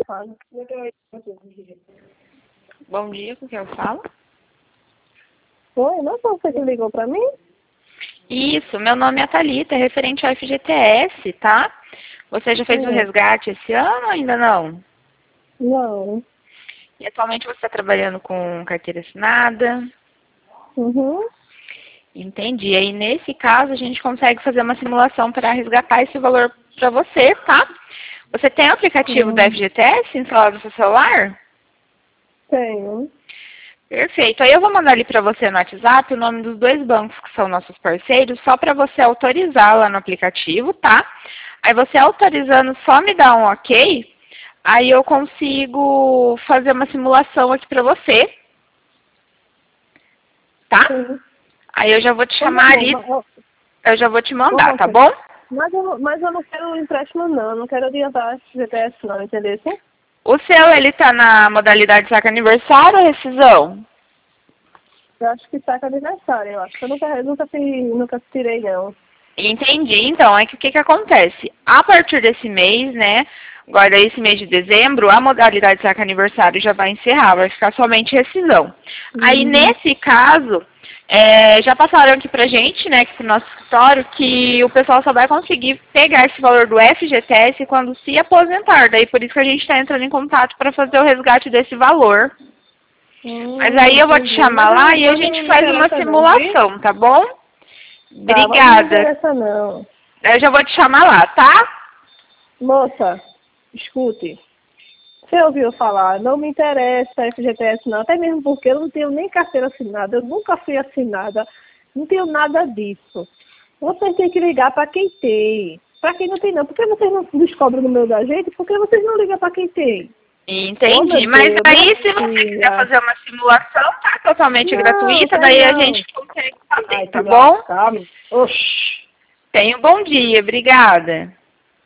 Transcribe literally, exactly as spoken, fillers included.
falo. Bom dia, com quem eu falo? Oi, não foi você que ligou pra mim? Isso, meu nome é Thalita, é referente ao F G T S, tá? Você já fez o Hum. resgate esse ano ou ainda não? Não. E atualmente você está trabalhando com carteira assinada? Uhum. Entendi. Aí nesse caso a gente consegue fazer uma simulação para resgatar esse valor para você, tá? Você tem o aplicativo da Hum. F G T S instalado no seu celular? Tenho. Perfeito. Aí eu vou mandar ali para você no WhatsApp o nome dos dois bancos que são nossos parceiros, só para você autorizar lá no aplicativo, tá? Aí você autorizando, só me dá um ok, aí eu consigo fazer uma simulação aqui para você, tá? Sim. Aí eu já vou te Então, chamar tá ali, bom. eu já vou te Ô, mandar, tá moça, bom? Mas eu, mas eu não quero empréstimo, não. Eu não quero adiantar esse G P S, não, entendeu? Sim? O seu, ele tá na modalidade saca aniversário ou rescisão? Eu acho que saca aniversário, eu acho. Eu nunca, eu nunca, fiz, nunca tirei, não. Entendi. Então, é que o que, que acontece? A partir desse mês, né? Agora, esse mês de dezembro, a modalidade saca aniversário já vai encerrar, vai ficar somente rescisão. Aí, Hum. nesse caso, é, já passaram aqui pra gente, né, aqui pro nosso escritório, que o pessoal só vai conseguir pegar esse valor do F G T S quando se aposentar. Daí, por isso que a gente está entrando em contato para fazer o resgate desse valor. Mas Hum, aí eu vou te entendi. Mas, chamar lá eu, e a mas eu gente não me faz uma interessa, não, viu? simulação, tá bom? Tá, mas não me Obrigada. interessa, não. Eu já vou te chamar lá, tá? Moça, escute. Você ouviu falar, não me interessa F G T S não, até mesmo porque eu não tenho nem carteira assinada, eu nunca fui assinada, não tenho nada disso. Vocês têm que ligar para quem tem. Para quem não tem não. Por que vocês não descobrem o número da gente? Por que vocês não ligam para quem tem? Oh, meu Entendi. Mas Deus, minha aí, se você quiser filha. fazer uma simulação, tá totalmente Não, gratuita, quero daí a não. gente consegue fazer, Ai, tá que bom? lascar. Oxi. Tenha um bom dia. Obrigada.